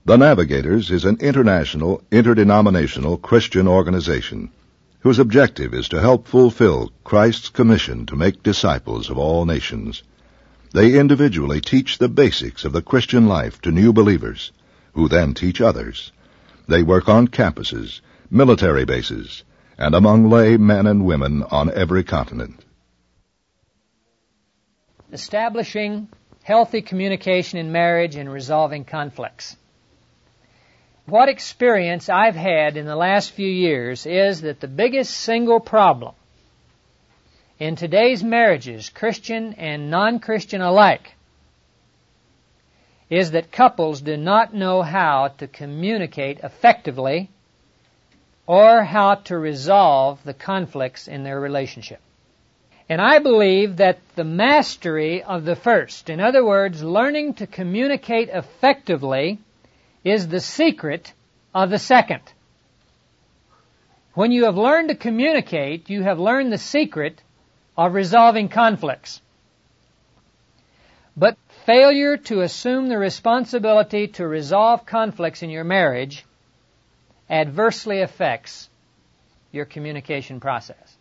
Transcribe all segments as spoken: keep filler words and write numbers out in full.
The Navigators is an international, interdenominational Christian organization whose objective is to help fulfill Christ's commission to make disciples of all nations. They individually teach the basics of the Christian life to new believers, who then teach others. They work on campuses, military bases, and among lay men and women on every continent. Establishing healthy communication in marriage and resolving conflicts. What experience I've had in the last few years is that the biggest single problem in today's marriages, Christian and non-Christian alike, is that couples do not know how to communicate effectively or how to resolve the conflicts in their relationship. And I believe that the mastery of the first, in other words, learning to communicate effectively, is the secret of the second. When you have learned to communicate, you have learned the secret of resolving conflicts. But failure to assume the responsibility to resolve conflicts in your marriage adversely affects your communication process.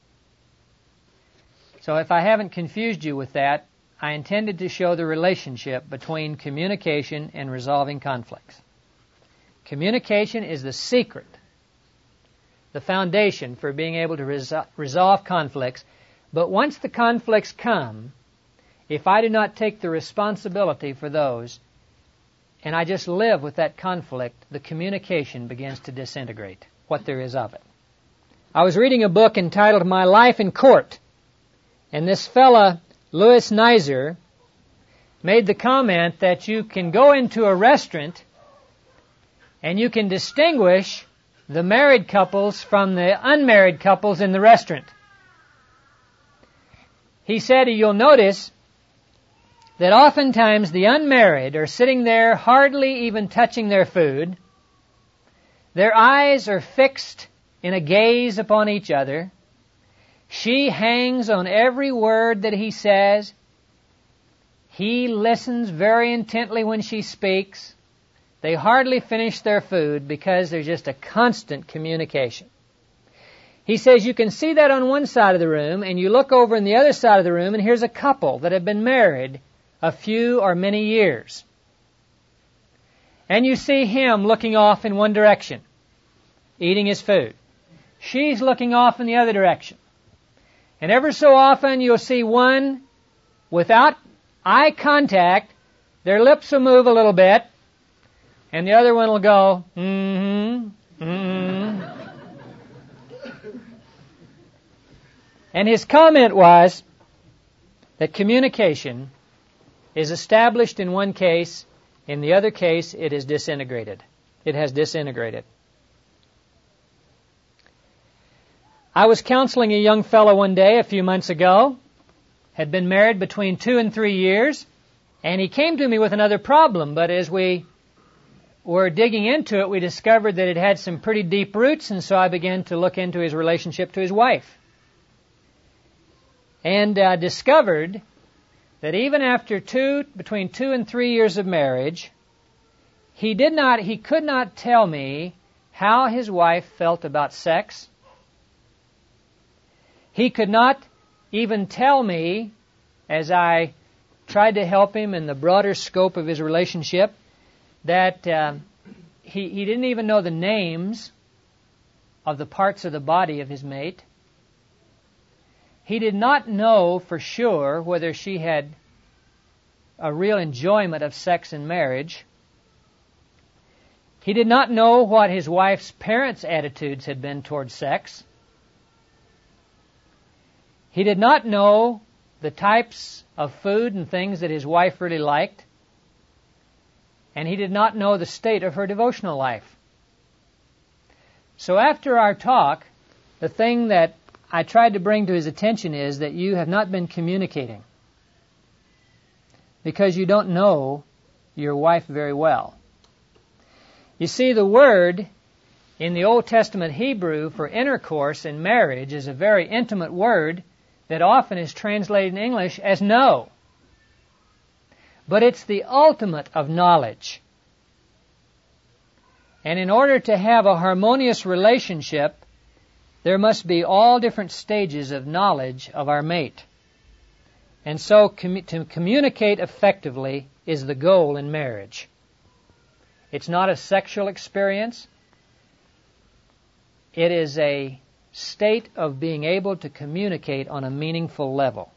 So if I haven't confused you with that, I intended to show the relationship between communication and resolving conflicts. Communication is the secret, the foundation for being able to resol- resolve conflicts. But once the conflicts come, if I do not take the responsibility for those, and I just live with that conflict, the communication begins to disintegrate, what there is of it. I was reading a book entitled My Life in Court, and this fella, Louis Nizer, made the comment that you can go into a restaurant and you can distinguish the married couples from the unmarried couples in the restaurant. He said you'll notice that oftentimes the unmarried are sitting there hardly even touching their food. Their eyes are fixed in a gaze upon each other. She hangs on every word that he says. He listens very intently when she speaks. They hardly finish their food because there's just a constant communication. He says you can see that on one side of the room, and you look over in the other side of the room, and here's a couple that have been married a few or many years. And you see him looking off in one direction, eating his food. She's looking off in the other direction. And ever so often you'll see one without eye contact, their lips will move a little bit, and the other one will go, mm-hmm, mm-hmm. And his comment was that communication is established in one case, in the other case it is disintegrated. It has disintegrated. I was counseling a young fellow one day a few months ago, had been married between two and three years, and he came to me with another problem, but as we were digging into it, we discovered that it had some pretty deep roots, and so I began to look into his relationship to his wife. And uh, discovered that even after two, between two and three years of marriage, he did not, he could not tell me how his wife felt about sex. He could not even tell me, as I tried to help him in the broader scope of his relationship, that uh, he, he didn't even know the names of the parts of the body of his mate. He did not know for sure whether she had a real enjoyment of sex in marriage. He did not know what his wife's parents' attitudes had been toward sex. He did not know the types of food and things that his wife really liked. And he did not know the state of her devotional life. So after our talk, the thing that I tried to bring to his attention is that you have not been communicating because you don't know your wife very well. You see, the word in the Old Testament Hebrew for intercourse in marriage is a very intimate word that often is translated in English as know. But it's the ultimate of knowledge. And in order to have a harmonious relationship, there must be all different stages of knowledge of our mate. And so commu- to communicate effectively is the goal in marriage. It's not a sexual experience. It is a state of being able to communicate on a meaningful level.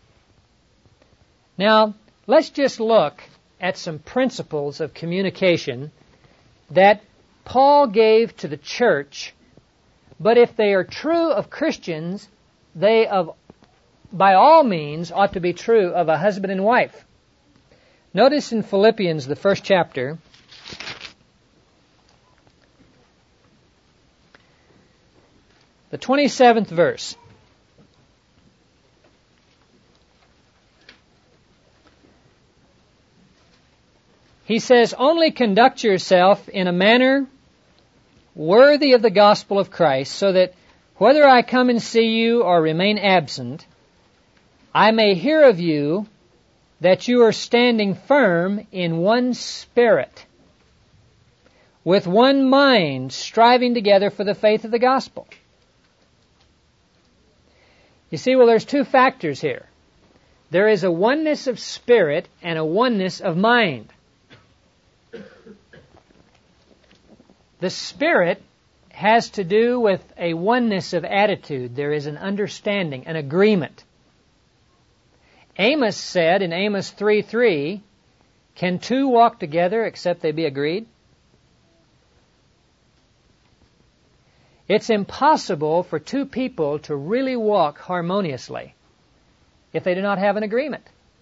Now, let's just look at some principles of communication that Paul gave to the church, but if they are true of Christians, they of, by all means ought to be true of a husband and wife. Notice in Philippians, the first chapter, the twenty-seventh verse. He says, "Only conduct yourself in a manner worthy of the gospel of Christ, so that whether I come and see you or remain absent, I may hear of you that you are standing firm in one spirit, with one mind, striving together for the faith of the gospel." You see, well, there's two factors here. There is a oneness of spirit and a oneness of mind. The spirit has to do with a oneness of attitude. There is an understanding, an agreement. Amos said in Amos three three, "Can two walk together except they be agreed?" It's impossible for two people to really walk harmoniously if they do not have an agreement.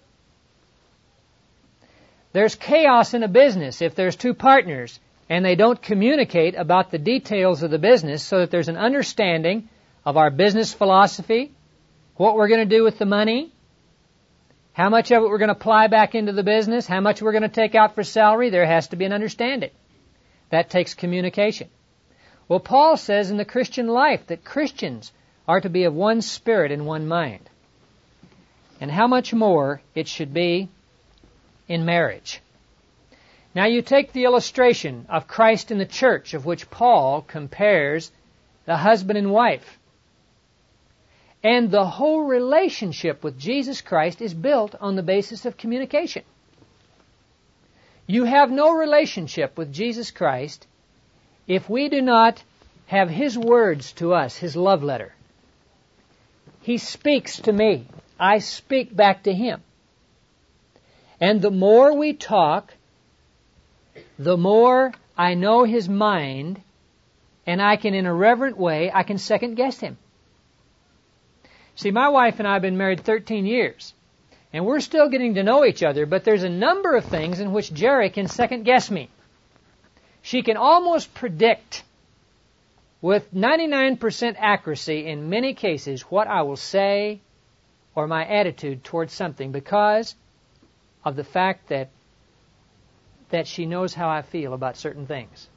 There's chaos in a business if there's two partners and they don't communicate about the details of the business so that there's an understanding of our business philosophy, what we're going to do with the money, how much of it we're going to apply back into the business, how much we're going to take out for salary. There has to be an understanding. That takes communication. Well, Paul says in the Christian life that Christians are to be of one spirit and one mind. And how much more it should be in marriage. Now you take the illustration of Christ in the church, of which Paul compares the husband and wife. And the whole relationship with Jesus Christ is built on the basis of communication. You have no relationship with Jesus Christ if we do not have His words to us, His love letter. He speaks to me. I speak back to Him. And the more we talk, the more I know His mind, and I can, in a reverent way, I can second guess Him. See, my wife and I have been married thirteen years, and we're still getting to know each other, but there's a number of things in which Jerry can second guess me. She can almost predict with ninety-nine percent accuracy in many cases what I will say or my attitude towards something because of the fact that that she knows how I feel about certain things.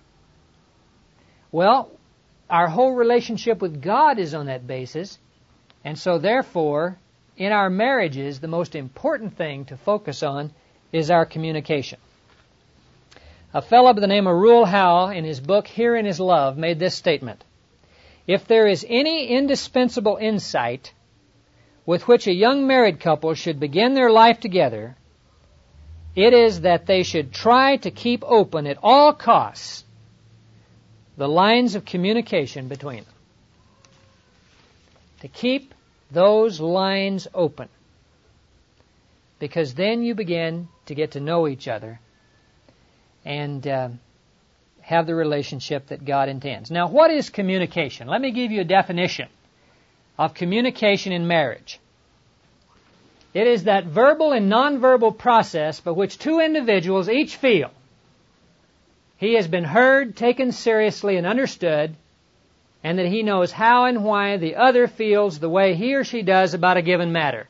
Well, our whole relationship with God is on that basis, and so therefore, in our marriages, the most important thing to focus on is our communication. A fellow by the name of Rule Howell, in his book Herein Is Love, made this statement: "If there is any indispensable insight with which a young married couple should begin their life together, it is that they should try to keep open at all costs the lines of communication between them." To keep those lines open. Because then you begin to get to know each other and uh, have the relationship that God intends. Now, what is communication? Let me give you a definition of communication in marriage. It is that verbal and nonverbal process by which two individuals each feel he has been heard, taken seriously, and understood, and that he knows how and why the other feels the way he or she does about a given matter.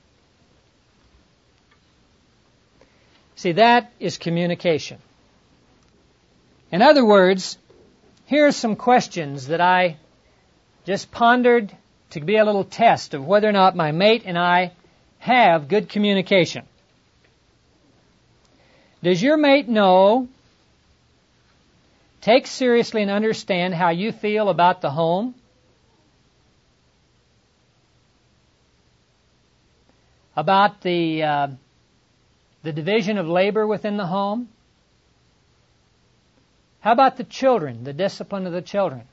See, that is communication. In other words, here are some questions that I just pondered to be a little test of whether or not my mate and I have good communication. Does your mate know take seriously and understand how you feel about the home, about the uh, the division of labor within the home? How about the children, the discipline of the children?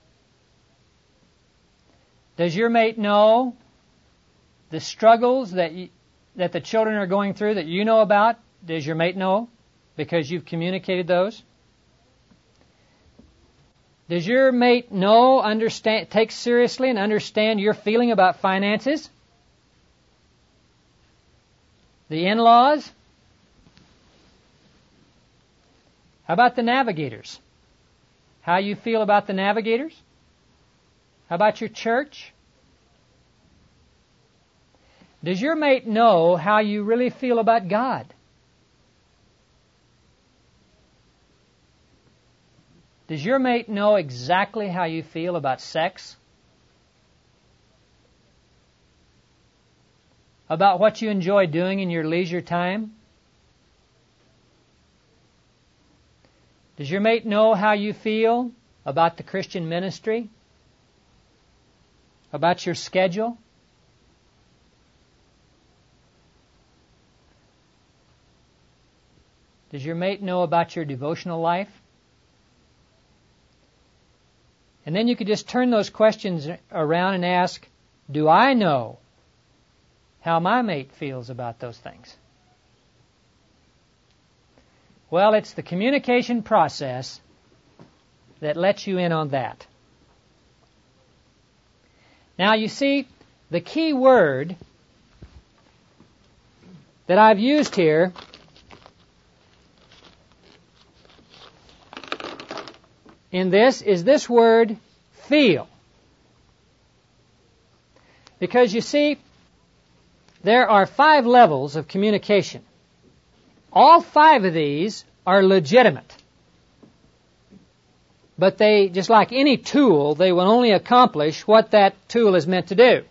Does your mate know the struggles that you, that the children are going through that you know about? Does your mate know because you've communicated those? Does your mate know, understand, take seriously and understand your feeling about finances? The in-laws? How about the navigators? How you feel about the navigators? How about your church? Does your mate know how you really feel about God? Does your mate know exactly how you feel about sex? About what you enjoy doing in your leisure time? Does your mate know how you feel about the Christian ministry? About your schedule? Does your mate know about your devotional life? And then you could just turn those questions around and ask, do I know how my mate feels about those things? Well, it's the communication process that lets you in on that. Now, you see, the key word that I've used here in this is this word, feel. Because you see, there are five levels of communication. All five of these are legitimate. But they, just like any tool, they will only accomplish what that tool is meant to do.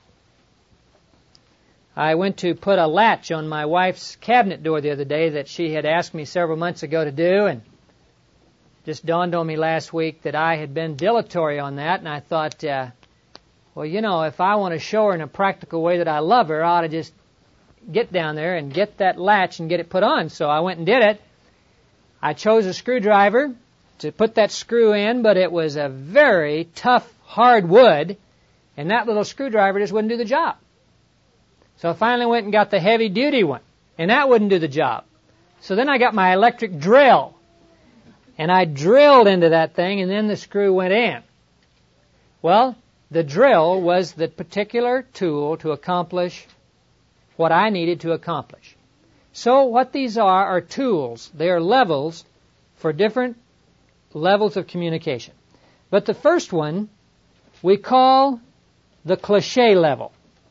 I went to put a latch on my wife's cabinet door the other day that she had asked me several months ago to do, and just dawned on me last week that I had been dilatory on that, and I thought, uh, well, you know, if I want to show her in a practical way that I love her, I ought to just get down there and get that latch and get it put on. So I went and did it. I chose a screwdriver to put that screw in, but it was a very tough, hard wood, and that little screwdriver just wouldn't do the job. So I finally went and got the heavy-duty one, and that wouldn't do the job. So then I got my electric drill, and I drilled into that thing, and then the screw went in. Well, the drill was the particular tool to accomplish what I needed to accomplish. So what these are are tools. They are levels for different levels of communication. But the first one we call the cliché level.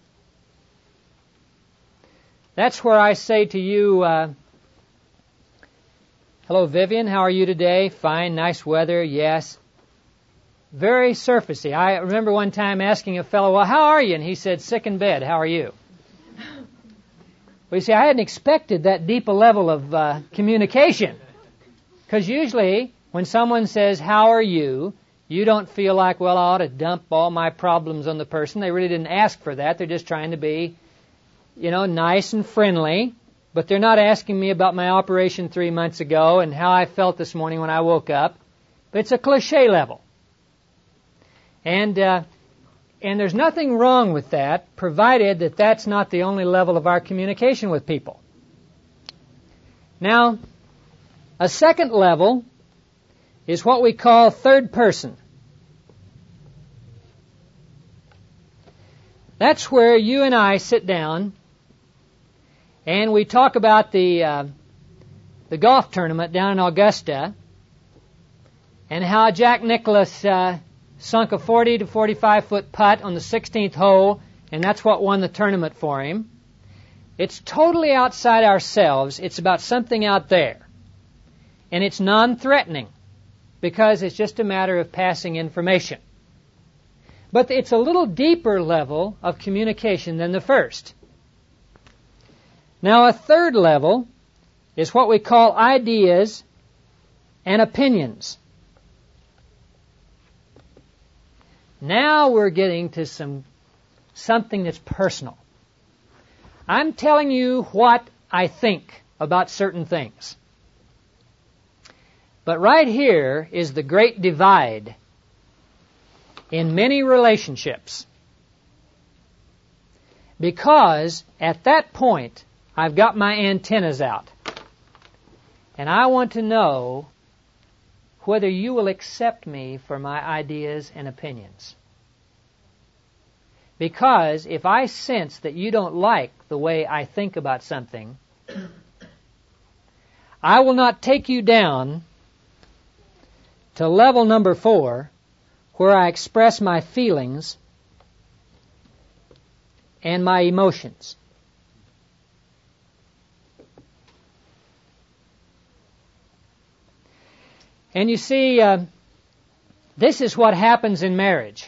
That's where I say to you, uh, hello, Vivian, how are you today? Fine, nice weather, yes. Very surfacey. I remember one time asking a fellow, well, how are you? And he said, sick in bed, how are you? Well, you see, I hadn't expected that deep a level of uh, communication. Because usually, when someone says, how are you, you don't feel like, well, I ought to dump all my problems on the person. They really didn't ask for that. They're just trying to be, you know, nice and friendly. But they're not asking me about my operation three months ago and how I felt this morning when I woke up. But it's a cliché level. And uh, and there's nothing wrong with that, provided that that's not the only level of our communication with people. Now, a second level is what we call third person. That's where you and I sit down and we talk about the uh, the golf tournament down in Augusta and how Jack Nicklaus uh, sunk a forty to forty-five foot putt on the sixteenth hole, and that's what won the tournament for him. It's totally outside ourselves. It's about something out there. And it's non-threatening because it's just a matter of passing information. But it's a little deeper level of communication than the first. Now, a third level is what we call ideas and opinions. Now we're getting to some something that's personal. I'm telling you what I think about certain things. But right here is the great divide in many relationships. Because at that point, I've got my antennas out. And I want to know whether you will accept me for my ideas and opinions. Because if I sense that you don't like the way I think about something, I will not take you down to level number four, where I express my feelings and my emotions. And you see, uh, this is what happens in marriage.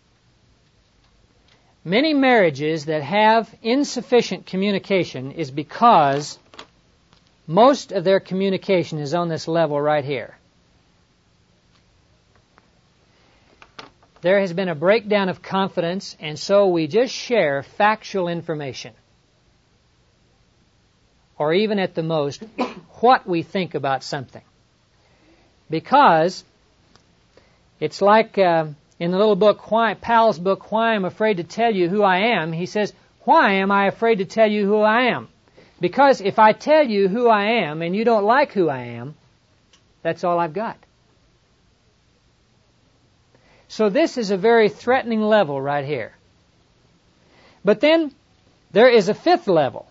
Many marriages that have insufficient communication is because most of their communication is on this level right here. There has been a breakdown of confidence, and so we just share factual information. Or even at the most, what we think about something. Because it's like uh, in the little book, why, Powell's book, Why I'm Afraid to Tell You Who I Am, he says, why am I afraid to tell you who I am? Because if I tell you who I am and you don't like who I am, that's all I've got. So this is a very threatening level right here. But then there is a fifth level.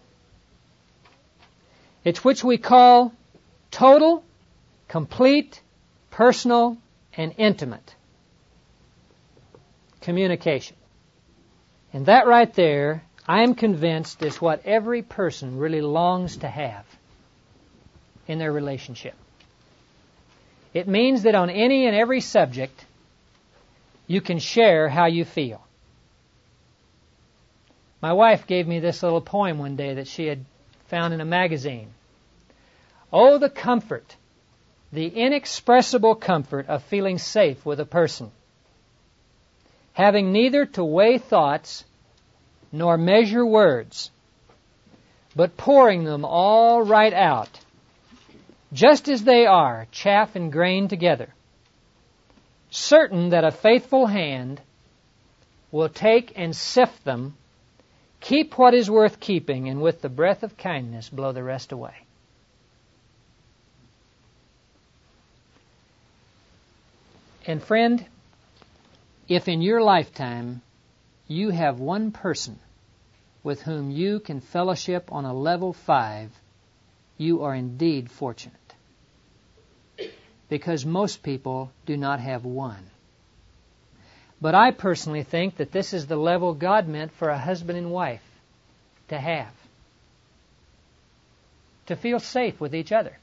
It's which we call total, complete, personal, and intimate communication. And that right there, I am convinced, is what every person really longs to have in their relationship. It means that on any and every subject, you can share how you feel. My wife gave me this little poem one day that she had found in a magazine. Oh, the comfort, the inexpressible comfort of feeling safe with a person, having neither to weigh thoughts nor measure words, but pouring them all right out, just as they are, chaff and grain together, certain that a faithful hand will take and sift them, keep what is worth keeping, and with the breath of kindness blow the rest away. And friend, if in your lifetime you have one person with whom you can fellowship on a level five, you are indeed fortunate. Because most people do not have one. But I personally think that this is the level God meant for a husband and wife to have. To feel safe with each other.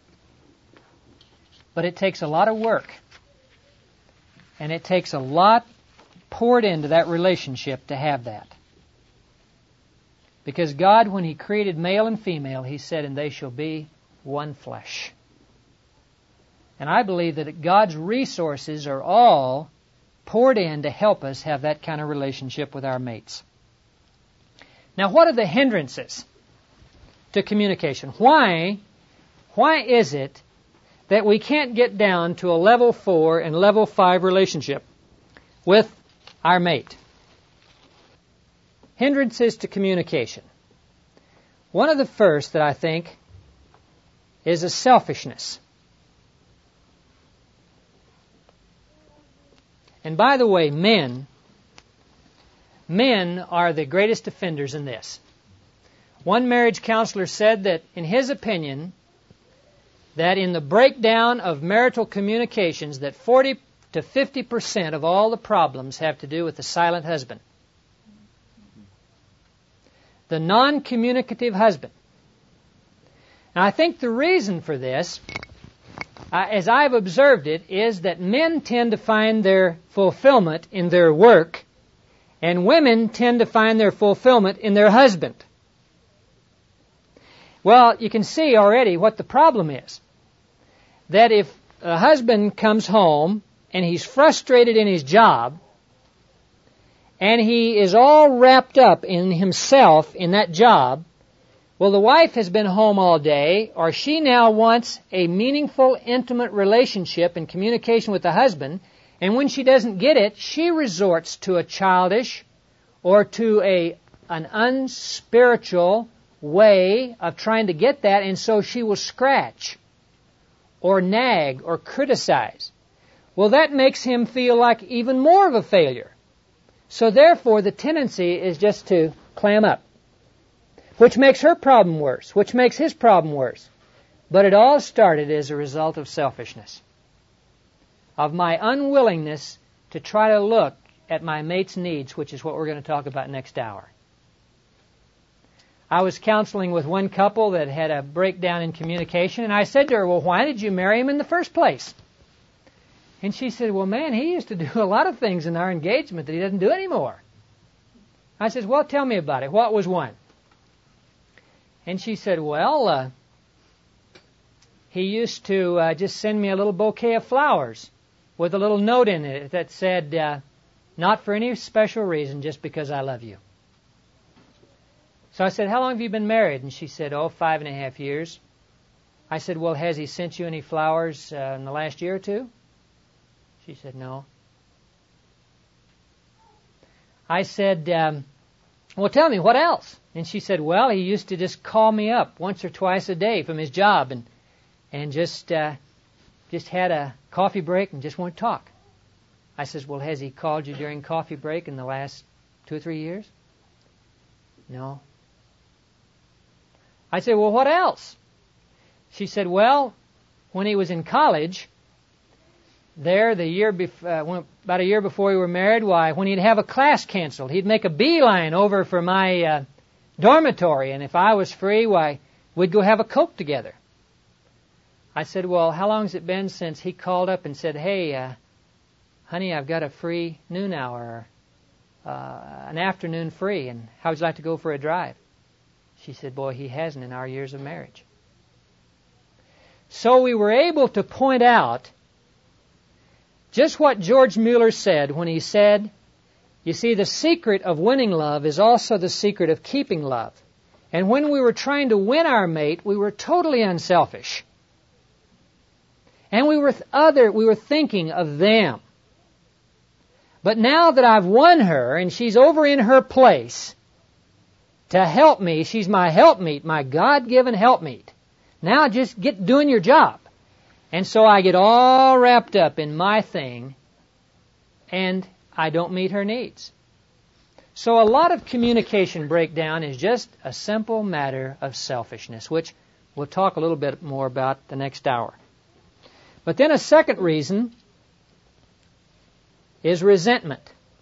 But it takes a lot of work. And it takes a lot poured into that relationship to have that. Because God, when He created male and female, He said, and they shall be one flesh. And I believe that God's resources are all poured in to help us have that kind of relationship with our mates. Now, what are the hindrances to communication? Why, why is it that we can't get down to a level four and level five relationship with our mate? Hindrances to communication. One of the first that I think is a selfishness. And by the way, men, men are the greatest offenders in this. One marriage counselor said that, in his opinion, that in the breakdown of marital communications, that forty to fifty percent of all the problems have to do with the silent husband. The non-communicative husband. And I think the reason for this, Uh, as I've observed it, is that men tend to find their fulfillment in their work, and women tend to find their fulfillment in their husband. Well, you can see already what the problem is. That if a husband comes home and he's frustrated in his job, and he is all wrapped up in himself in that job, well, the wife has been home all day, or she now wants a meaningful, intimate relationship and communication with the husband, and when she doesn't get it, she resorts to a childish or to a an unspiritual way of trying to get that, and so she will scratch or nag or criticize. Well, that makes him feel like even more of a failure. So therefore, the tendency is just to clam up, which makes her problem worse, which makes his problem worse. But it all started as a result of selfishness, of my unwillingness to try to look at my mate's needs, which is what we're going to talk about next hour. I was counseling with one couple that had a breakdown in communication, and I said to her, well, why did you marry him in the first place? And she said, well, man, he used to do a lot of things in our engagement that he doesn't do anymore. I said, well, tell me about it. What was one? And she said, well, uh, he used to uh, just send me a little bouquet of flowers with a little note in it that said, uh, not for any special reason, just because I love you. So I said, how long have you been married? And she said, oh, five and a half years. I said, well, has he sent you any flowers uh, in the last year or two? She said, no. I said, um, well, tell me, what else? And she said, well, he used to just call me up once or twice a day from his job and and just uh, just had a coffee break and just won't talk. I says, well, has he called you during coffee break in the last two or three years? No. I said, well, what else? She said, well, when he was in college, there the year bef- uh, about a year before we were married, why, when he'd have a class canceled, he'd make a beeline over for my uh, dormitory, and if I was free, why, we'd go have a Coke together. I said, well, how long has it been since he called up and said, hey, uh, honey, I've got a free noon hour, uh, an afternoon free, and how would you like to go for a drive? She said, boy, he hasn't in our years of marriage. So we were able to point out just what George Mueller said when he said, you see, the secret of winning love is also the secret of keeping love. And when we were trying to win our mate, we were totally unselfish. And we were other, we were thinking of them. But now that I've won her and she's over in her place to help me, she's my helpmeet, my God-given helpmeet. Now just get doing your job. And so I get all wrapped up in my thing, and I don't meet her needs. So a lot of communication breakdown is just a simple matter of selfishness, which we'll talk a little bit more about the next hour. But then a second reason is resentment.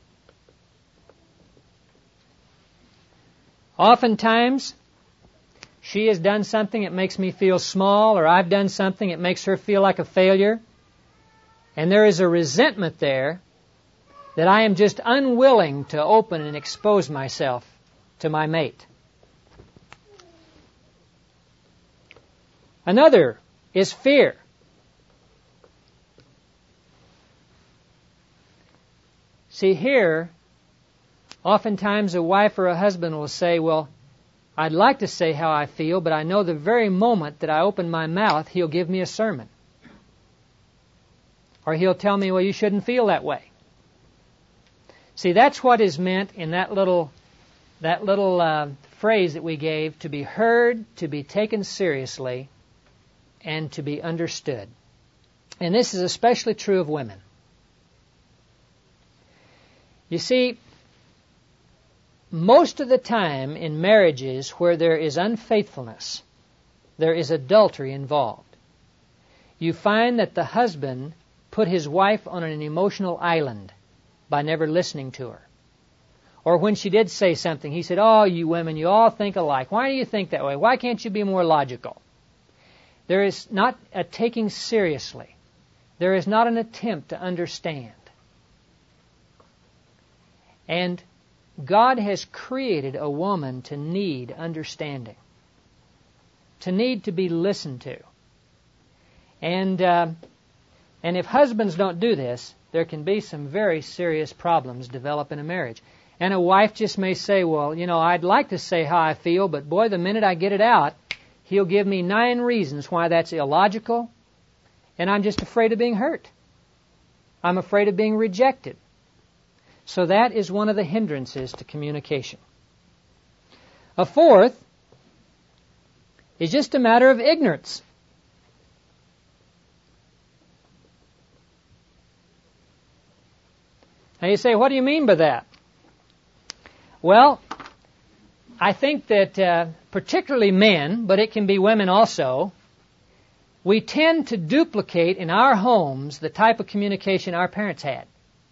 Oftentimes, she has done something that makes me feel small, or I've done something that makes her feel like a failure. And there is a resentment there that I am just unwilling to open and expose myself to my mate. Another is fear. See, here, oftentimes a wife or a husband will say, well, I'd like to say how I feel, but I know the very moment that I open my mouth, he'll give me a sermon. Or he'll tell me, well, you shouldn't feel that way. See, that's what is meant in that little that little uh, phrase that we gave, to be heard, to be taken seriously, and to be understood. And this is especially true of women. You see, most of the time in marriages where there is unfaithfulness, there is adultery involved. You find that the husband put his wife on an emotional island by never listening to her. Or when she did say something, he said, oh, you women, you all think alike. Why do you think that way? Why can't you be more logical? There is not a taking seriously. There is not an attempt to understand. And God has created a woman to need understanding, to need to be listened to. And uh, and if husbands don't do this, there can be some very serious problems develop in a marriage. And a wife just may say, well, you know, I'd like to say how I feel, but boy, the minute I get it out, he'll give me nine reasons why that's illogical, and I'm just afraid of being hurt. I'm afraid of being rejected. So that is one of the hindrances to communication. A fourth is just a matter of ignorance. Now you say, what do you mean by that? Well, I think that uh, particularly men, but it can be women also, we tend to duplicate in our homes the type of communication our parents had.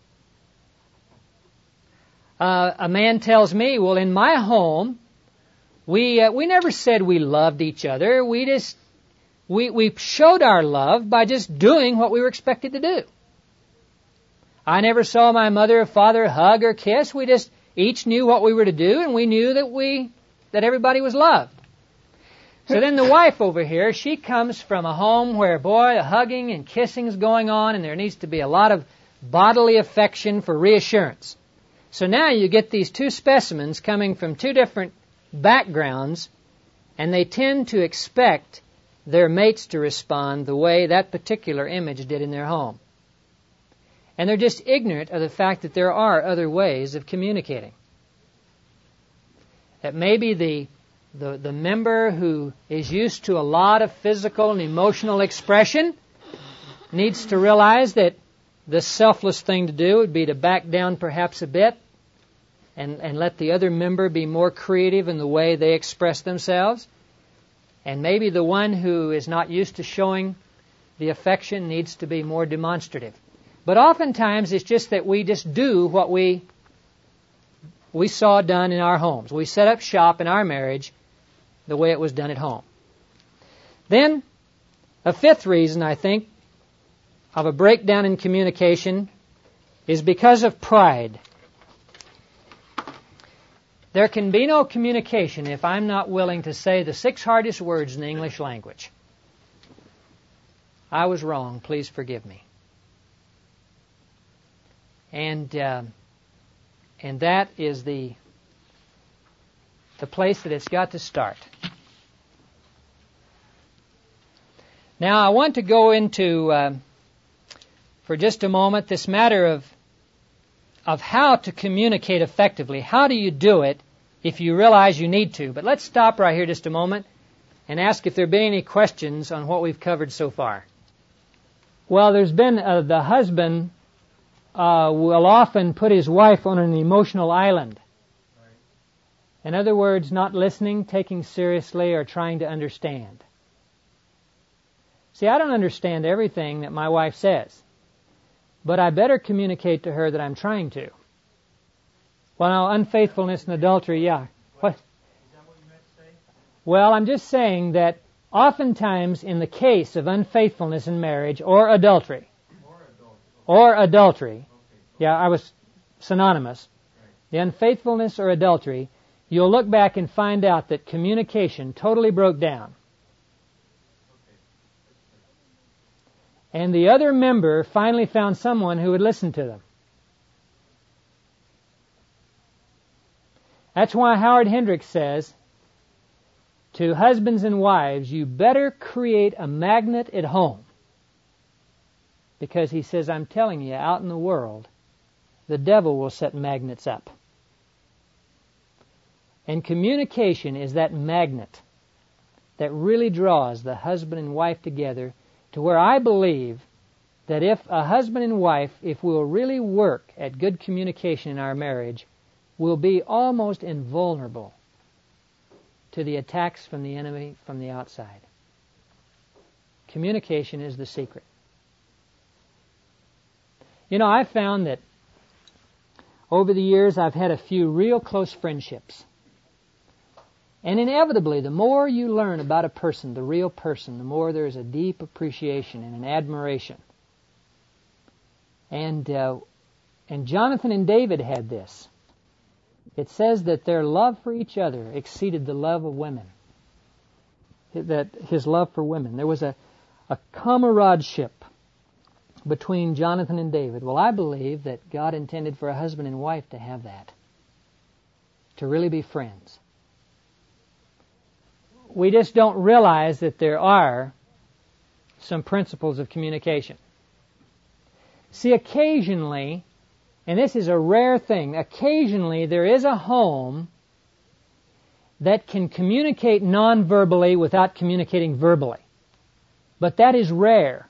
Uh, a man tells me, well, in my home, we uh, we never said we loved each other. We just we we showed our love by just doing what we were expected to do. I never saw my mother or father hug or kiss. We just each knew what we were to do, and we knew that we that everybody was loved. So then the wife over here, she comes from a home where, boy, hugging and kissing is going on, and there needs to be a lot of bodily affection for reassurance. So now you get these two specimens coming from two different backgrounds, and they tend to expect their mates to respond the way that particular image did in their home. And they're just ignorant of the fact that there are other ways of communicating. That maybe the, the, the member who is used to a lot of physical and emotional expression needs to realize that the selfless thing to do would be to back down perhaps a bit and, and let the other member be more creative in the way they express themselves. And maybe the one who is not used to showing the affection needs to be more demonstrative. But oftentimes it's just that we just do what we we saw done in our homes. We set up shop in our marriage the way it was done at home. Then, a fifth reason, I think, of a breakdown in communication is because of pride. There can be no communication if I'm not willing to say the six hardest words in the English language. I was wrong. Please forgive me. And uh, and that is the the place that it's got to start. Now I want to go into uh, for just a moment this matter of of how to communicate effectively. How do you do it if you realize you need to? But let's stop right here just a moment and ask if there have been any questions on what we've covered so far. Well, there's been uh, the husband Uh, will often put his wife on an emotional island. In other words, not listening, taking seriously, or trying to understand. See, I don't understand everything that my wife says, but I better communicate to her that I'm trying to. Well, now, unfaithfulness and adultery, yeah. What? Is that what you meant to say? Well, I'm just saying that oftentimes in the case of unfaithfulness in marriage or adultery, Or adultery. Yeah, I was synonymous. The unfaithfulness or adultery, you'll look back and find out that communication totally broke down. And the other member finally found someone who would listen to them. That's why Howard Hendricks says, to husbands and wives, you better create a magnet at home. Because he says, I'm telling you, out in the world, the devil will set magnets up. And communication is that magnet that really draws the husband and wife together to where I believe that if a husband and wife, if we'll really work at good communication in our marriage, we'll be almost invulnerable to the attacks from the enemy from the outside. Communication is the secret. You know, I've found that over the years I've had a few real close friendships. And inevitably, the more you learn about a person, the real person, the more there's a deep appreciation and an admiration. And uh, and Jonathan and David had this. It says that their love for each other exceeded the love of women. That his love for women. There was a, a comradeship between Jonathan and David. Well, I believe that God intended for a husband and wife to have that. to really be friends. We just don't realize that there are some principles of communication. See, occasionally, and this is a rare thing, occasionally there is a home that can communicate non-verbally without communicating verbally. But that is rare.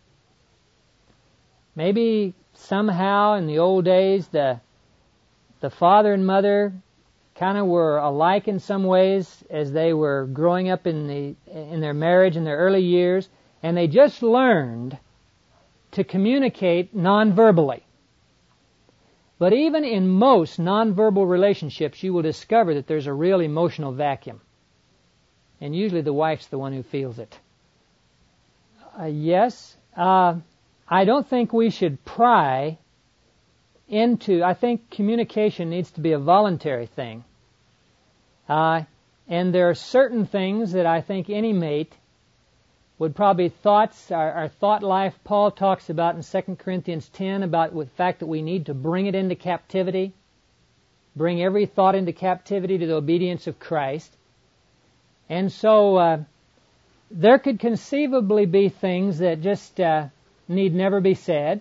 Maybe somehow in the old days the the father and mother kind of were alike in some ways as they were growing up in the in their marriage in their early years, and they just learned to communicate non-verbally. But even in most non-verbal relationships, you will discover that there's a real emotional vacuum. And usually the wife's the one who feels it. Uh, yes, uh, I don't think we should pry into, I think communication needs to be a voluntary thing. Uh, and there are certain things that I think any mate would probably thoughts, our, our thought life, Paul talks about in Second Corinthians ten about the fact that we need to bring it into captivity, bring every thought into captivity to the obedience of Christ. And so uh, there could conceivably be things that just uh, need never be said.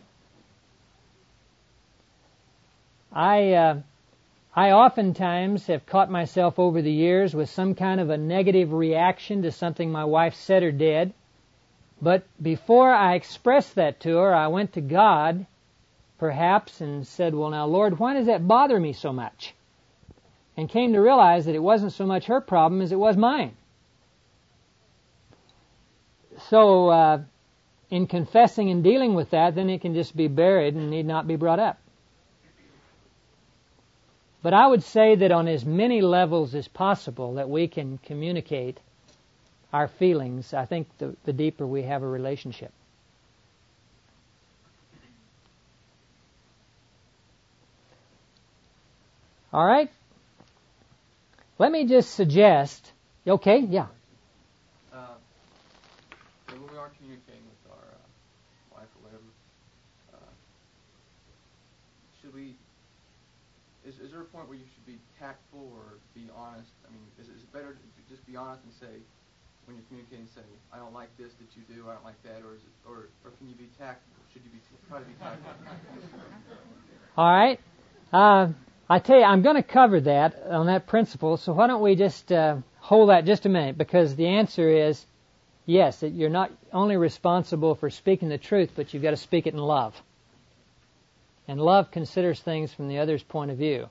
I uh, I oftentimes have caught myself over the years with some kind of a negative reaction to something my wife said or did. But before I expressed that to her, I went to God, perhaps, and said, well, now, Lord, why does that bother me so much? And came to realize that it wasn't so much her problem as it was mine. So, uh, in confessing and dealing with that, then it can just be buried and need not be brought up. But I would say that on as many levels as possible that we can communicate our feelings, I think the, the deeper we have a relationship. All right? Let me just suggest, okay, yeah. Uh, when we are communicating with our uh, wife or whatever, uh, should we, is, is there a point where you should be tactful or be honest? I mean, is, is it better to just be honest and say, when you're communicating, say, I don't like this that you do, I don't like that, or is it, or, or can you be tactful? Should you be try to be tactful? All right. Uh, I tell you, I'm going to cover that on that principle, so why don't we just uh, hold that just a minute, because the answer is yes, that you're not only responsible for speaking the truth, but you've got to speak it in love. And love considers things from the other's point of view.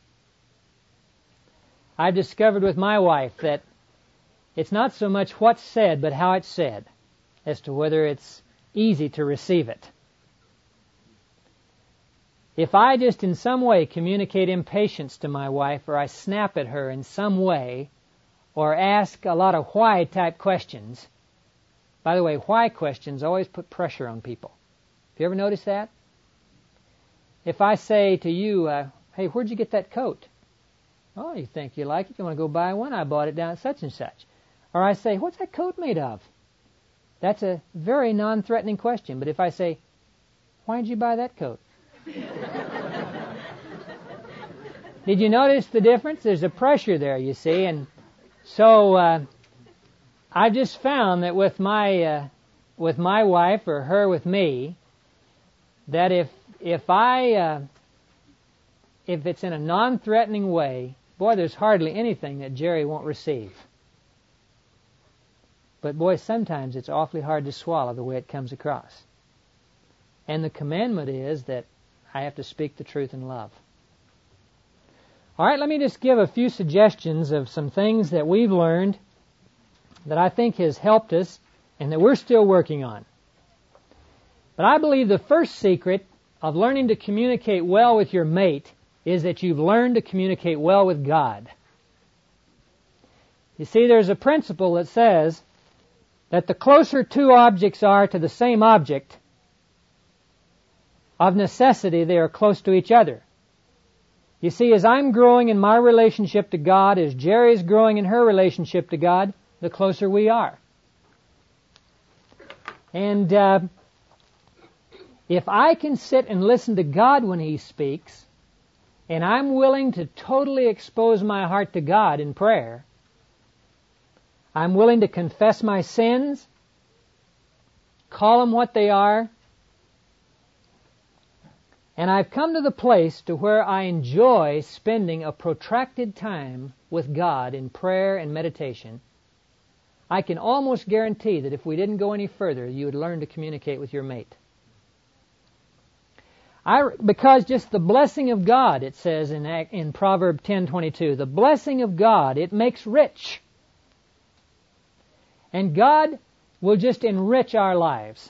I've discovered with my wife that it's not so much what's said, but how it's said, as to whether it's easy to receive it. If I just in some way communicate impatience to my wife, or I snap at her in some way, or ask a lot of why type questions, by the way, why questions always put pressure on people. Have you ever noticed that? If I say to you, uh, hey, where'd you get that coat? Oh, you think you like it? You want to go buy one? I bought it down at such and such. Or I say, what's that coat made of? That's a very non-threatening question. But if I say, why did you buy that coat? Did you notice the difference? There's a pressure there, you see. And so uh, I've just found that with my uh, with my wife, or her with me, that if if I uh, if it's in a non-threatening way, boy, there's hardly anything that Jerry won't receive. But boy, sometimes it's awfully hard to swallow the way it comes across. And the commandment is that I have to speak the truth in love. All right, let me just give a few suggestions of some things that we've learned that I think has helped us and that we're still working on. But I believe the first secret of learning to communicate well with your mate is that you've learned to communicate well with God. You see, there's a principle that says that the closer two objects are to the same object, of necessity they are close to each other. You see, as I'm growing in my relationship to God, as Jerry's growing in her relationship to God, the closer we are. And uh, if I can sit and listen to God when He speaks, and I'm willing to totally expose my heart to God in prayer, I'm willing to confess my sins, call them what they are, and I've come to the place to where I enjoy spending a protracted time with God in prayer and meditation, I can almost guarantee that if we didn't go any further, you would learn to communicate with your mate. I, because just the blessing of God, it says in, in Proverbs ten twenty-two, the blessing of God, it makes rich. And God will just enrich our lives.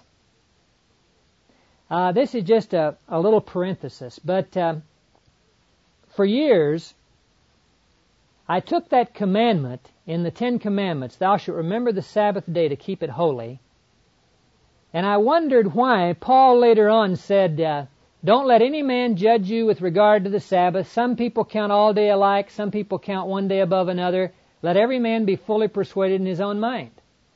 Uh, this is just a, a little parenthesis, but uh, for years, I took that commandment in the Ten Commandments, thou shalt remember the Sabbath day to keep it holy, and I wondered why Paul later on said, uh, don't let any man judge you with regard to the Sabbath. Some people count all day alike, some people count one day above another. Let every man be fully persuaded in his own mind.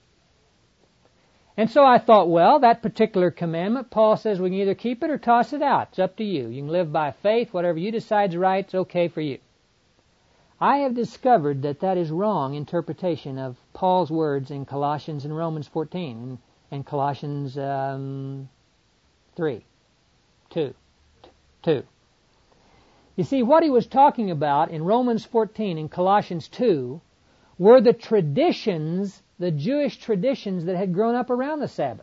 And so I thought, well, that particular commandment, Paul says we can either keep it or toss it out. It's up to you. You can live by faith. Whatever you decide is right, it's okay for you. I have discovered that that is wrong interpretation of Paul's words in Colossians and Romans fourteen and Colossians um, three, two, two. You see, what he was talking about in Romans fourteen and Colossians two were the traditions, the Jewish traditions that had grown up around the Sabbath.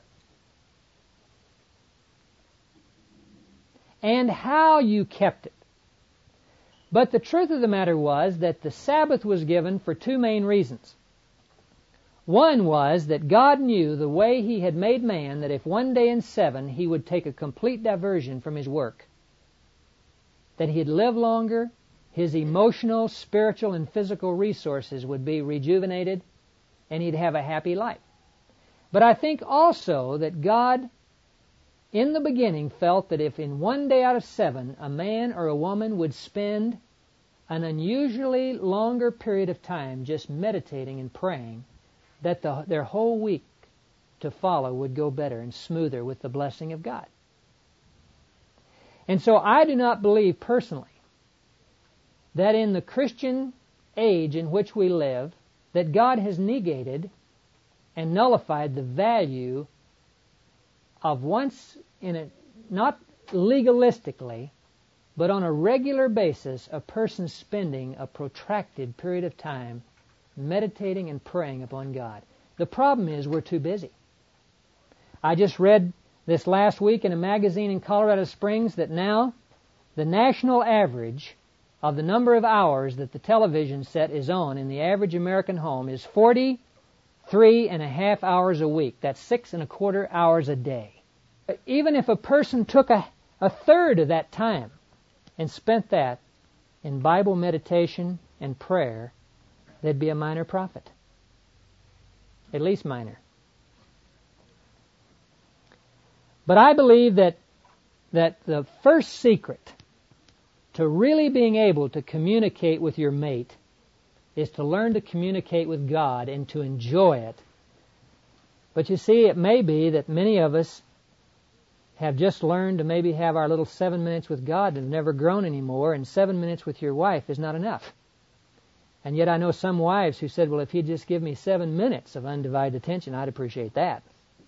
And how you kept it. But the truth of the matter was that the Sabbath was given for two main reasons. One was that God knew the way He had made man that if one day in seven He would take a complete diversion from His work, that He'd live longer, His emotional, spiritual, and physical resources would be rejuvenated, and He'd have a happy life. But I think also that God, in the beginning, felt that if in one day out of seven a man or a woman would spend an unusually longer period of time just meditating and praying, that the, their whole week to follow would go better and smoother with the blessing of God. And so I do not believe personally that in the Christian age in which we live, that God has negated and nullified the value of once in a, not legalistically, but on a regular basis, a person spending a protracted period of time meditating and praying upon God. The problem is we're too busy. I just read this last week in a magazine in Colorado Springs that now the national average of the number of hours that the television set is on in the average American home is forty-three and a half hours a week. That's six and a quarter hours a day. Even if a person took a, a third of that time and spent that in Bible meditation and prayer, there'd be a minor profit. At least minor. But I believe that that the first secret to really being able to communicate with your mate is to learn to communicate with God and to enjoy it. But you see, it may be that many of us have just learned to maybe have our little seven minutes with God and have never grown anymore, and seven minutes with your wife is not enough. And yet I know some wives who said, well, if he'd just give me seven minutes of undivided attention, I'd appreciate that.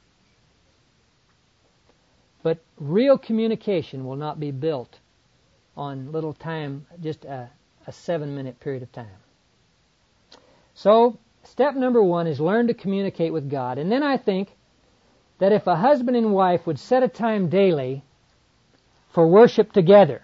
But real communication will not be built on little time, just a, a seven-minute period of time. So, step number one is learn to communicate with God. And then I think that if a husband and wife would set a time daily for worship together,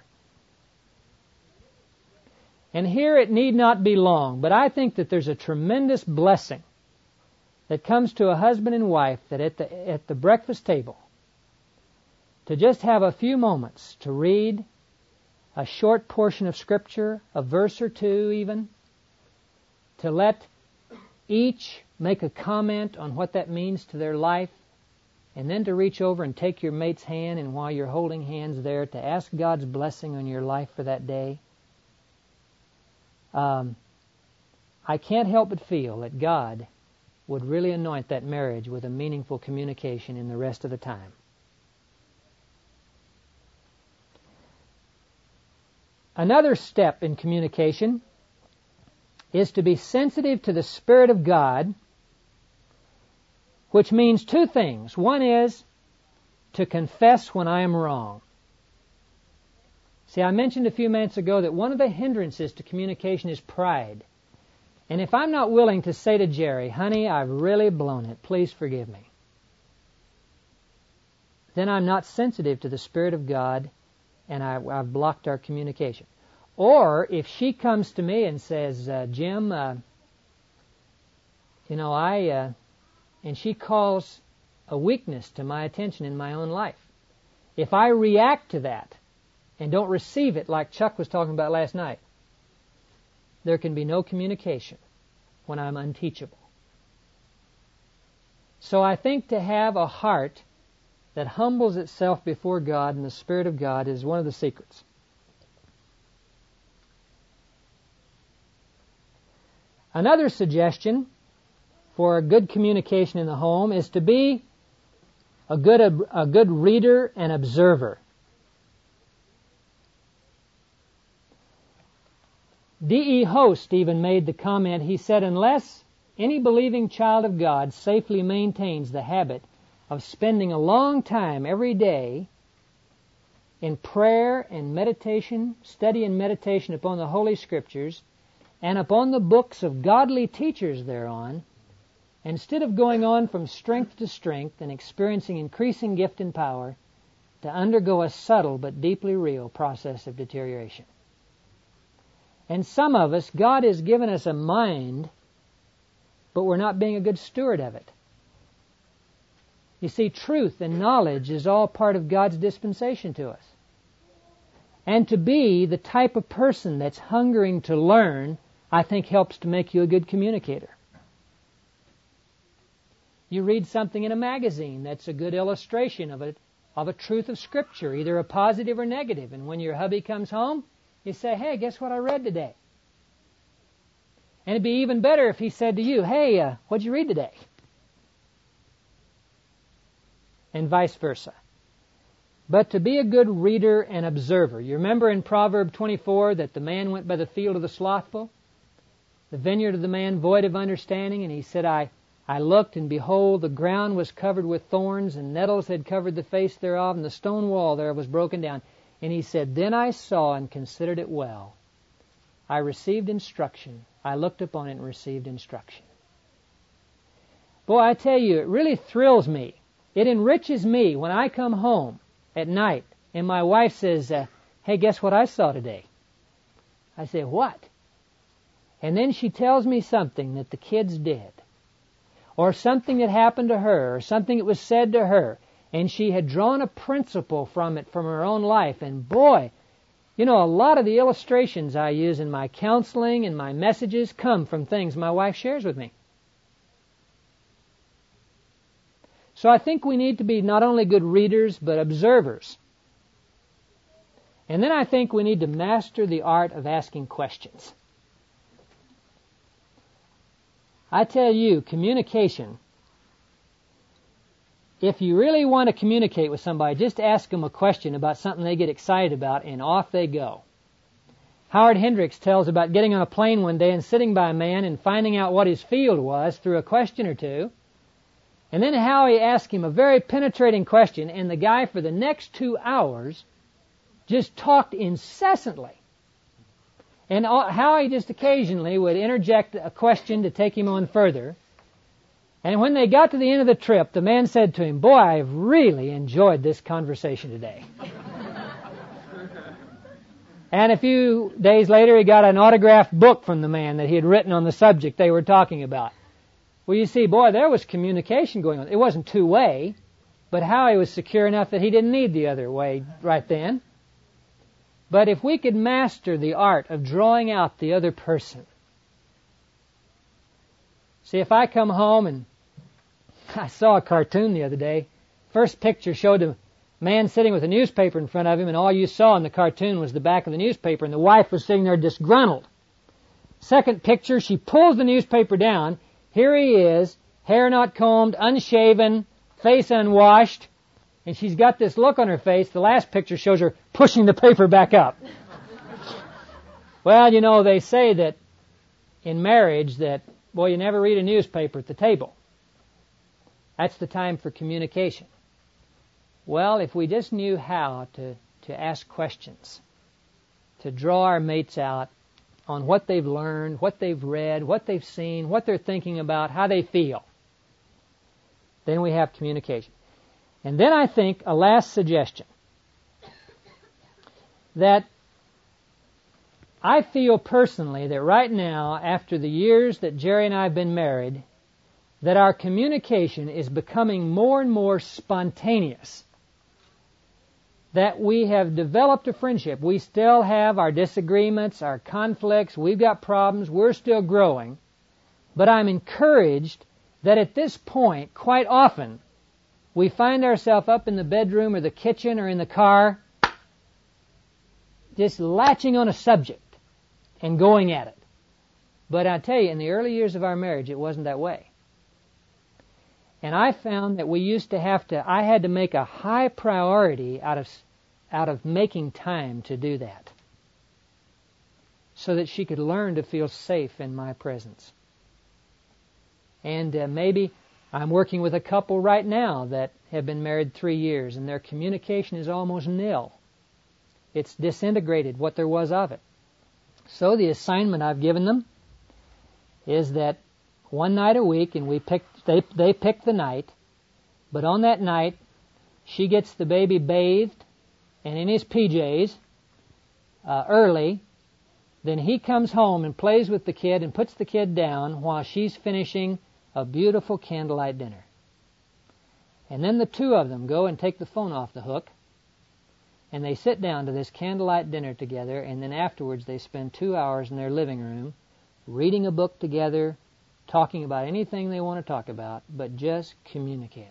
and here it need not be long, but I think that there's a tremendous blessing that comes to a husband and wife that at the, at the breakfast table, to just have a few moments to read a short portion of Scripture, a verse or two even, to let each make a comment on what that means to their life, and then to reach over and take your mate's hand, and while you're holding hands there, to ask God's blessing on your life for that day. Um, I can't help but feel that God would really anoint that marriage with a meaningful communication in the rest of the time. Another step in communication is to be sensitive to the Spirit of God, which means two things. One is to confess when I am wrong. See, I mentioned a few minutes ago that one of the hindrances to communication is pride. And if I'm not willing to say to Jerry, honey, I've really blown it, please forgive me, then I'm not sensitive to the Spirit of God, and I, I've blocked our communication. Or if she comes to me and says, uh, Jim, uh, you know, I, uh, and she calls a weakness to my attention in my own life. If I react to that and don't receive it like Chuck was talking about last night, there can be no communication when I'm unteachable. So I think to have a heart that humbles itself before God and the Spirit of God is one of the secrets. Another suggestion for a good communication in the home is to be a good, a good reader and observer. D E Host even made the comment, he said, unless any believing child of God safely maintains the habit of spending a long time every day in prayer and meditation, study and meditation upon the Holy Scriptures, and upon the books of godly teachers thereon, instead of going on from strength to strength and experiencing increasing gift and power, to undergo a subtle but deeply real process of deterioration. And some of us, God has given us a mind, but we're not being a good steward of it. You see, truth and knowledge is all part of God's dispensation to us. And to be the type of person that's hungering to learn, I think helps to make you a good communicator. You read something in a magazine that's a good illustration of a, of a truth of Scripture, either a positive or negative. And when your hubby comes home, you say, hey, guess what I read today? And it'd be even better if he said to you, hey, uh, what'd you read today? And vice versa. But to be a good reader and observer. You remember in Proverb twenty-four that the man went by the field of the slothful, the vineyard of the man void of understanding, and he said, I, I looked, and behold, the ground was covered with thorns, and nettles had covered the face thereof, and the stone wall there was broken down. And he said, then I saw and considered it well. I received instruction. I looked upon it and received instruction. Boy, I tell you, it really thrills me. It enriches me when I come home at night and my wife says, uh, hey, guess what I saw today? I say, what? And then she tells me something that the kids did, or something that happened to her, or something that was said to her, and she had drawn a principle from it from her own life. And boy, you know, a lot of the illustrations I use in my counseling and my messages come from things my wife shares with me. So I think we need to be not only good readers, but observers. And then I think we need to master the art of asking questions. I tell you, communication, if you really want to communicate with somebody, just ask them a question about something they get excited about, and off they go. Howard Hendricks tells about getting on a plane one day and sitting by a man and finding out what his field was through a question or two. And then how he asked him a very penetrating question, and the guy for the next two hours just talked incessantly. And how he just occasionally would interject a question to take him on further. And when they got to the end of the trip, the man said to him, boy, I've really enjoyed this conversation today. And a few days later, he got an autographed book from the man that he had written on the subject they were talking about. Well, you see, boy, there was communication going on. It wasn't two-way, but how he was secure enough that he didn't need the other way right then. But if we could master the art of drawing out the other person. See, if I come home and I saw a cartoon the other day, first picture showed a man sitting with a newspaper in front of him, and all you saw in the cartoon was the back of the newspaper, and the wife was sitting there disgruntled. Second picture, she pulls the newspaper down. Here he is, hair not combed, unshaven, face unwashed, and she's got this look on her face. The last picture shows her pushing the paper back up. Well, you know, they say that in marriage that, boy, you never read a newspaper at the table. That's the time for communication. Well, if we just knew how to, to ask questions, to draw our mates out on what they've learned, what they've read, what they've seen, what they're thinking about, how they feel, then we have communication. And then I think a last suggestion, that I feel personally that right now, after the years that Jerry and I have been married, that our communication is becoming more and more spontaneous. That we have developed a friendship. We still have our disagreements, our conflicts, we've got problems, we're still growing. But I'm encouraged that at this point, quite often, we find ourselves up in the bedroom or the kitchen or in the car, just latching on a subject and going at it. But I tell you, in the early years of our marriage, it wasn't that way. And I found that we used to have to, I had to make a high priority out of, out of making time to do that, so that she could learn to feel safe in my presence. And uh, maybe I'm working with a couple right now that have been married three years, and their communication is almost nil. It's disintegrated, what there was of it. So the assignment I've given them is that one night a week, and we pick, they, they pick the night, but on that night, she gets the baby bathed and in his P Js uh, early. Then he comes home and plays with the kid and puts the kid down while she's finishing a beautiful candlelight dinner. And then the two of them go and take the phone off the hook, and they sit down to this candlelight dinner together, and then afterwards they spend two hours in their living room reading a book together, talking about anything they want to talk about, but just communicating.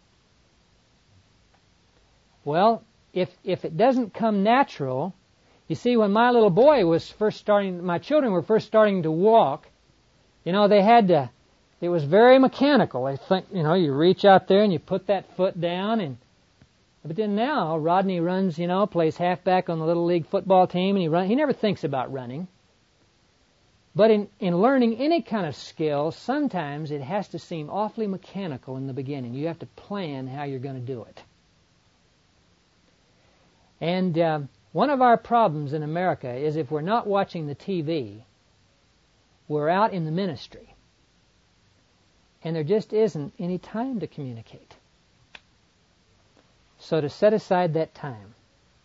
Well, if if it doesn't come natural, you see, when my little boy was first starting, my children were first starting to walk, you know, they had to, it was very mechanical. I think, you know, you reach out there and you put that foot down, and but then now Rodney runs, you know, plays halfback on the Little League football team, and he run, he never thinks about running. But in, in learning any kind of skill, sometimes it has to seem awfully mechanical in the beginning. You have to plan how you're going to do it. And uh, one of our problems in America is if we're not watching the T V, we're out in the ministry, and there just isn't any time to communicate. So to set aside that time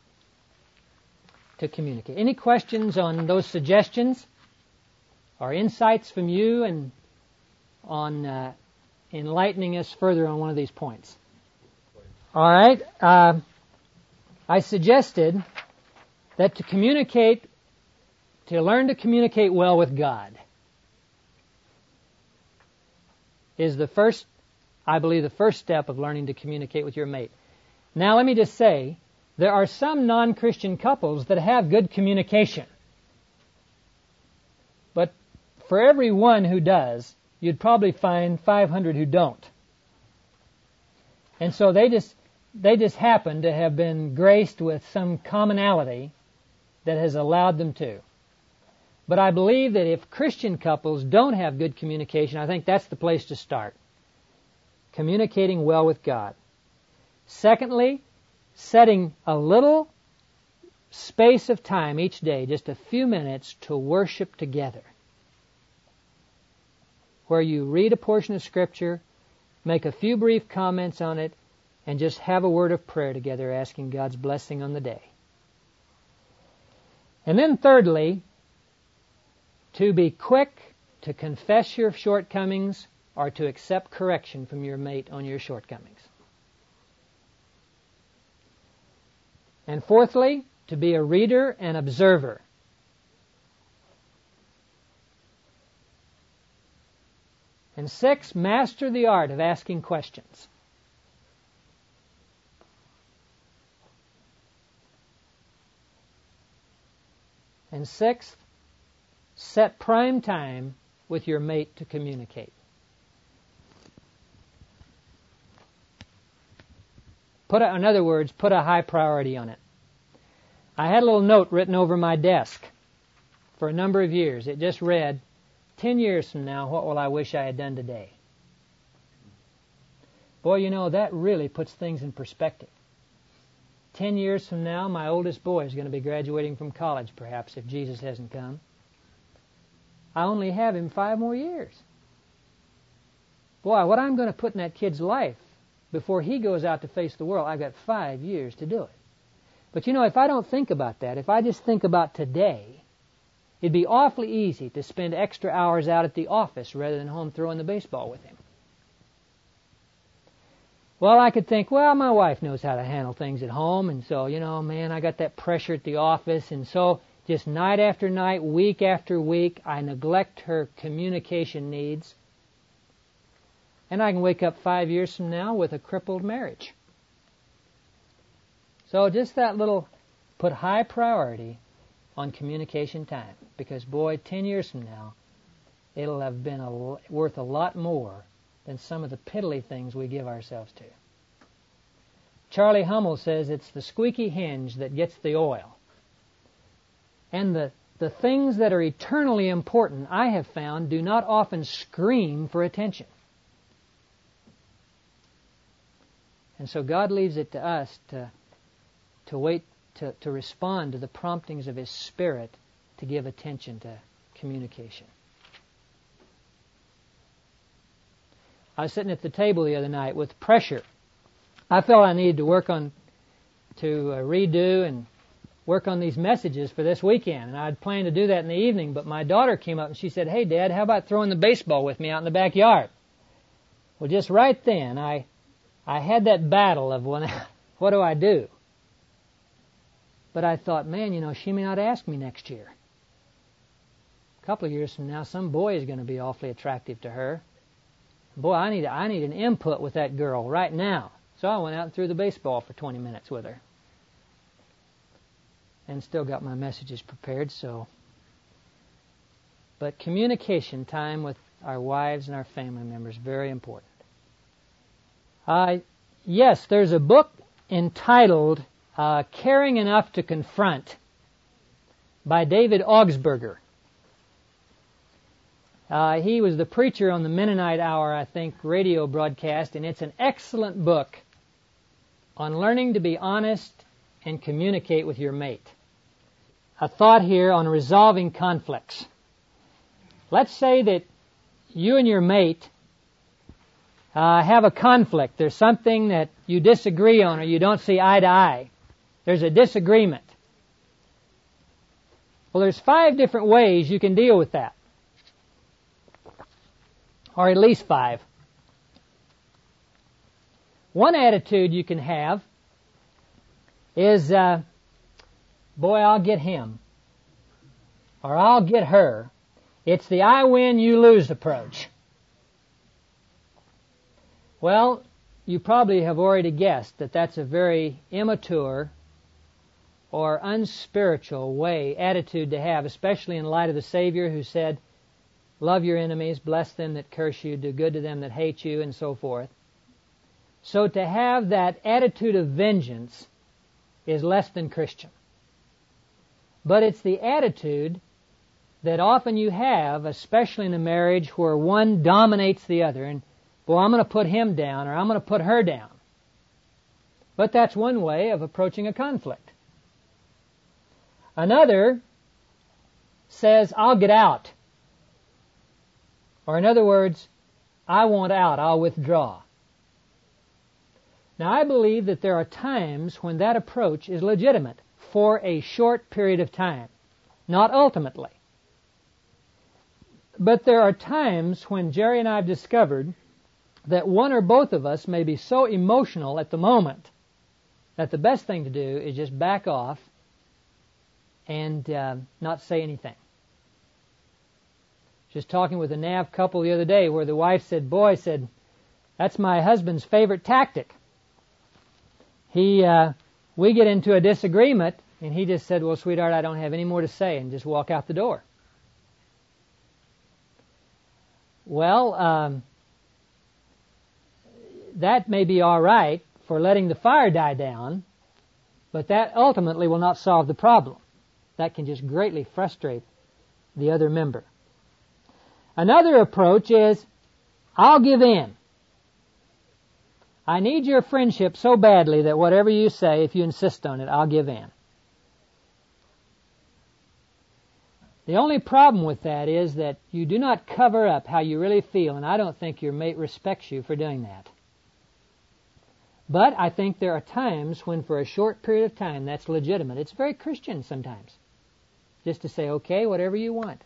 to communicate. Any questions on those suggestions or insights from you and on uh, enlightening us further on one of these points? All right. Uh, I suggested that to communicate, to learn to communicate well with God is the first, I believe, the first step of learning to communicate with your mate. Now, let me just say, there are some non-Christian couples that have good communication. But for every one who does, you'd probably find five hundred who don't. And so they just they just happen to have been graced with some commonality that has allowed them to. But I believe that if Christian couples don't have good communication, I think that's the place to start. Communicating well with God. Secondly, setting a little space of time each day, just a few minutes, to worship together, where you read a portion of Scripture, make a few brief comments on it, and just have a word of prayer together, asking God's blessing on the day. And then thirdly, to be quick to confess your shortcomings or to accept correction from your mate on your shortcomings. And fourthly, to be a reader and observer. And six, master the art of asking questions. And sixth, set prime time with your mate to communicate. Put a, in other words, put a high priority on it. I had a little note written over my desk for a number of years. It just read, ten years from now, what will I wish I had done today? Boy, you know, that really puts things in perspective. Ten years from now, my oldest boy is going to be graduating from college, perhaps, if Jesus hasn't come. I only have him five more years. Boy, what I'm going to put in that kid's life before he goes out to face the world, I've got five years to do it. But you know, if I don't think about that, if I just think about today, it'd be awfully easy to spend extra hours out at the office rather than home throwing the baseball with him. Well, I could think, well, my wife knows how to handle things at home, and so, you know, man, I got that pressure at the office, and so just night after night, week after week, I neglect her communication needs, and I can wake up five years from now with a crippled marriage. So just that little, put high priority on communication time, because, boy, ten years from now, it'll have been a, worth a lot more than some of the piddly things we give ourselves to. Charlie Hummel says it's the squeaky hinge that gets the oil. And the, the things that are eternally important, I have found, do not often scream for attention. And so God leaves it to us to, to wait, to, to respond to the promptings of His Spirit to give attention to communication. I was sitting at the table the other night with pressure. I felt I needed to work on, to uh, redo and work on these messages for this weekend. And I'd planned to do that in the evening, but my daughter came up and she said, "Hey, Dad, how about throwing the baseball with me out in the backyard?" Well, just right then, I I had that battle of, well, what do I do? But I thought, man, you know, she may not ask me next year. A couple of years from now, some boy is going to be awfully attractive to her. Boy, I need I need an input with that girl right now. So I went out and threw the baseball for twenty minutes with her. And still got my messages prepared, so. But communication time with our wives and our family members, very important. Uh, yes, there's a book entitled uh, Caring Enough to Confront by David Augsburger. Uh, he was the preacher on the Mennonite Hour, I think, radio broadcast, and it's an excellent book on learning to be honest and communicate with your mate. A thought here on resolving conflicts. Let's say that you and your mate uh, have a conflict. There's something that you disagree on or you don't see eye to eye. There's a disagreement. Well, there's five different ways you can deal with that. Or at least five. One attitude you can have is, uh, boy, I'll get him. Or I'll get her. It's the I win, you lose approach. Well, you probably have already guessed that that's a very immature or unspiritual way, attitude to have, especially in light of the Savior who said, love your enemies, bless them that curse you, do good to them that hate you, and so forth. So to have that attitude of vengeance is less than Christian. But it's the attitude that often you have, especially in a marriage where one dominates the other, and, well, I'm going to put him down, or I'm going to put her down. But that's one way of approaching a conflict. Another says, I'll get out. Or in other words, I want out, I'll withdraw. Now I believe that there are times when that approach is legitimate for a short period of time, not ultimately. But there are times when Jerry and I have discovered that one or both of us may be so emotional at the moment that the best thing to do is just back off and uh, not say anything. Just talking with a N A V couple the other day where the wife said, boy, said, that's my husband's favorite tactic. He, uh, we get into a disagreement and he just said, well, sweetheart, I don't have any more to say, and just walk out the door. Well, um, that may be all right for letting the fire die down, but that ultimately will not solve the problem. That can just greatly frustrate the other member. Another approach is, I'll give in. I need your friendship so badly that whatever you say, if you insist on it, I'll give in. The only problem with that is that you do not cover up how you really feel, and I don't think your mate respects you for doing that. But I think there are times when for a short period of time that's legitimate. It's very Christian sometimes, just to say, okay, whatever you want.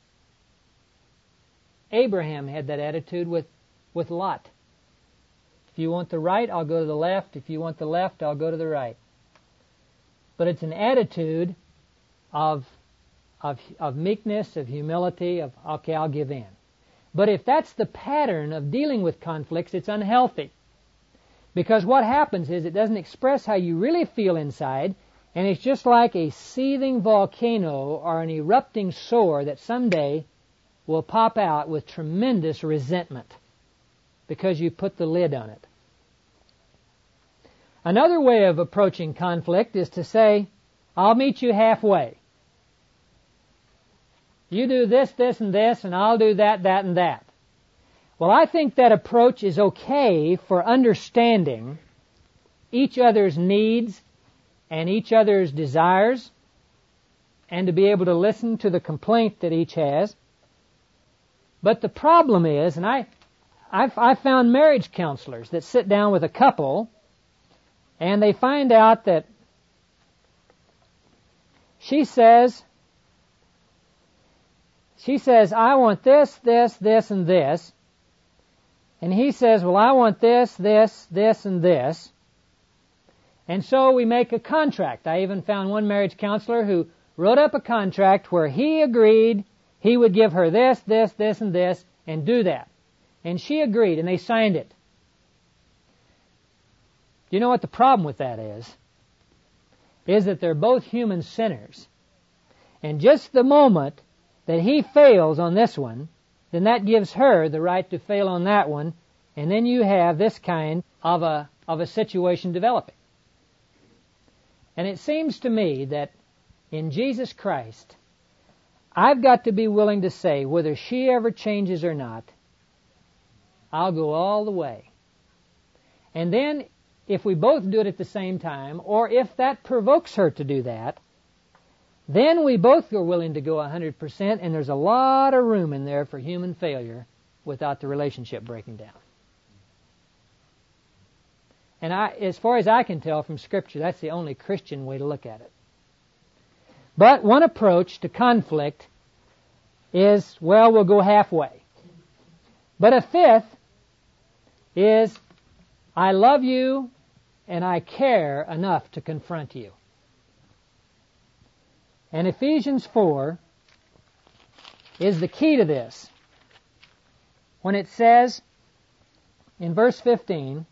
Abraham had that attitude with, with Lot. If you want the right, I'll go to the left. If you want the left, I'll go to the right. But it's an attitude of, of, of meekness, of humility, of, okay, I'll give in. But if that's the pattern of dealing with conflicts, it's unhealthy. Because what happens is it doesn't express how you really feel inside, and it's just like a seething volcano or an erupting sore that someday will pop out with tremendous resentment because you put the lid on it. Another way of approaching conflict is to say, I'll meet you halfway. You do this, this, and this, and I'll do that, that, and that. Well, I think that approach is okay for understanding each other's needs and each other's desires, and to be able to listen to the complaint that each has. But the problem is, and I, I've, I've found marriage counselors that sit down with a couple, and they find out that she says, she says, I want this, this, this, and this. And he says, well, I want this, this, this, and this. And so we make a contract. I even found one marriage counselor who wrote up a contract where he agreed he would give her this, this, this, and this, and do that. And she agreed, and they signed it. Do you know what the problem with that is? Is that they're both human sinners. And just the moment that he fails on this one, then that gives her the right to fail on that one, and then you have this kind of a, of a situation developing. And it seems to me that in Jesus Christ, I've got to be willing to say, whether she ever changes or not, I'll go all the way. And then, if we both do it at the same time, or if that provokes her to do that, then we both are willing to go one hundred percent, and there's a lot of room in there for human failure without the relationship breaking down. And I, as far as I can tell from Scripture, that's the only Christian way to look at it. But one approach to conflict is, well, we'll go halfway. But a fifth is, I love you and I care enough to confront you. And Ephesians four is the key to this. When it says in verse fifteen,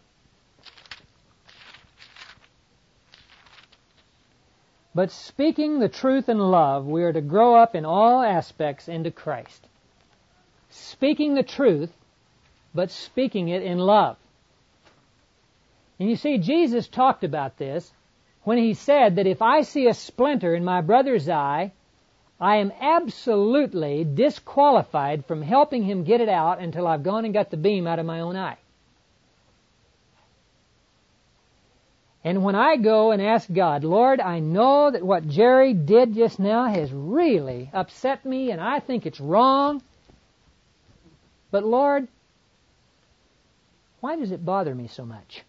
but speaking the truth in love, we are to grow up in all aspects into Christ. Speaking the truth, but speaking it in love. And you see, Jesus talked about this when he said that if I see a splinter in my brother's eye, I am absolutely disqualified from helping him get it out until I've gone and got the beam out of my own eye. And when I go and ask God, Lord, I know that what Jerry did just now has really upset me and I think it's wrong, but Lord, why does it bother me so much?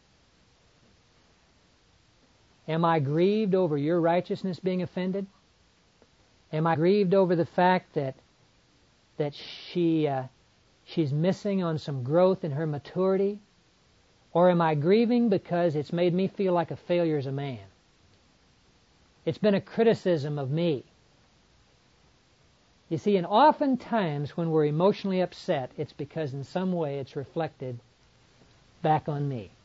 Am I grieved over your righteousness being offended? Am I grieved over the fact that that she uh, she's missing on some growth in her maturity? Or am I grieving because it's made me feel like a failure as a man? It's been a criticism of me. You see, and oftentimes when we're emotionally upset, it's because in some way it's reflected back on me.